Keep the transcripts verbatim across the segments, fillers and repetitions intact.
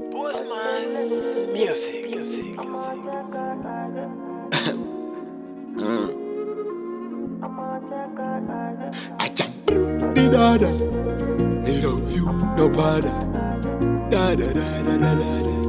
Postman's music, music, music, music. I jump the dada, they don't view no bada. Da da da da da da da.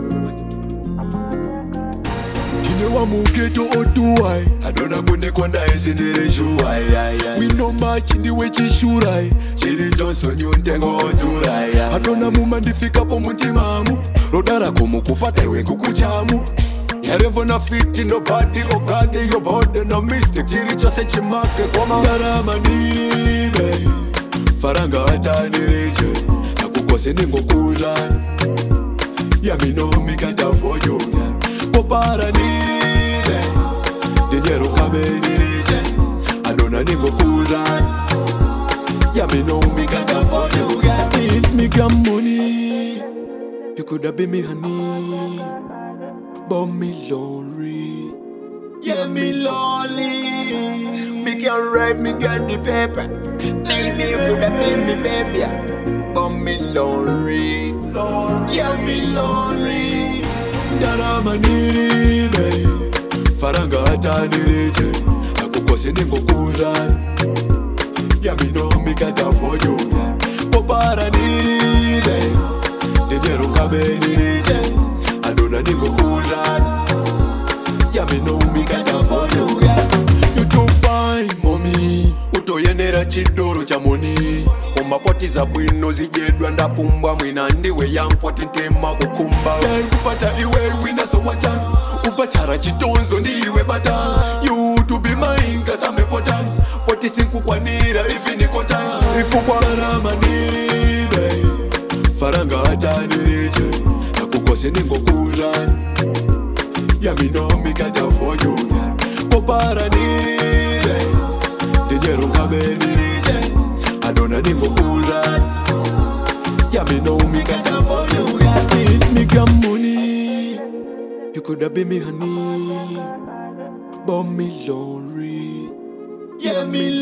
Kine wa mugeto otuai, adona kune konda esindire shuai. We no match in the way chishurai. Chiri Johnson yuntengo oturai. Adona mumandifika po muntimamu, rodara komu kupata iwe kukuchamu. Yarevo na fiti no body okade your body no mistake. Chiri chose chimake koma Dara manire faranga hata nireje nakukose ningo kulani Yami no mikata for you Popara nire Dinero kabe nireje Adona ningo kulani Yami no mikata for you If me got money You coulda been me honey But me lonely Yeah, me lonely Me can write, me get the paper Maybe you coulda been me baby But me lonely Yeah, me lonely Dara maniri babe Faranga hata nireje Nakukose ningo kulani Yeah, me know me can't afford you Popara niri babe Dinero kabe nireje Adona ningo kulani Yeah, me know me can't afford you You too fine, mommy Utoyenera chidoro cha moni Umapoti za bwino zijedwa ndapumbwa Mwina ndiwe yampoti ntema kukumba Yeah, kupata iwe wina so wacha Upachara chitonzo ndiwe bata You to be mine kasa mepota Poti sinku kwa nira ifi nikota Ifu kwa rama nire Faranga hata nireje Nakukose ningo kulani Yeah, me know me can't afford you Popara nire Dinero kabe nireje Adona ningo kulani Yeah, me know me can't afford you If me got money You coulda been me honey But me lonely Yeah, me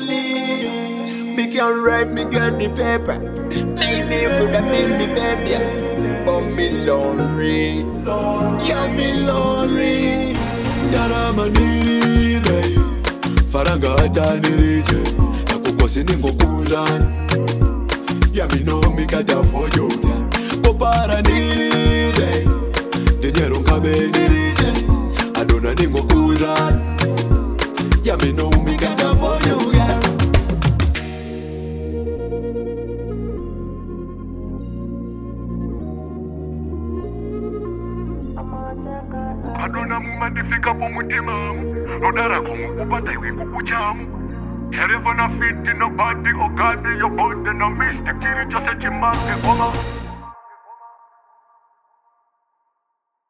lonely Me can write, me get the paper Maybe you coulda been me baby But me lonely Yeah, me lonely Dara maniri babe Faranga hata nireje Nakukose ningo kulani Yeah, me know me can't afford you Popara niri babe Dinero kabe nireje Adona ningo kulani Yeah, me know me can't afford you Adona mumandifika po mutimamu Rodara komu kupata iwe kukuchamu Yarevo na fiti no body okade your body no mistake Chiri chose chimake koma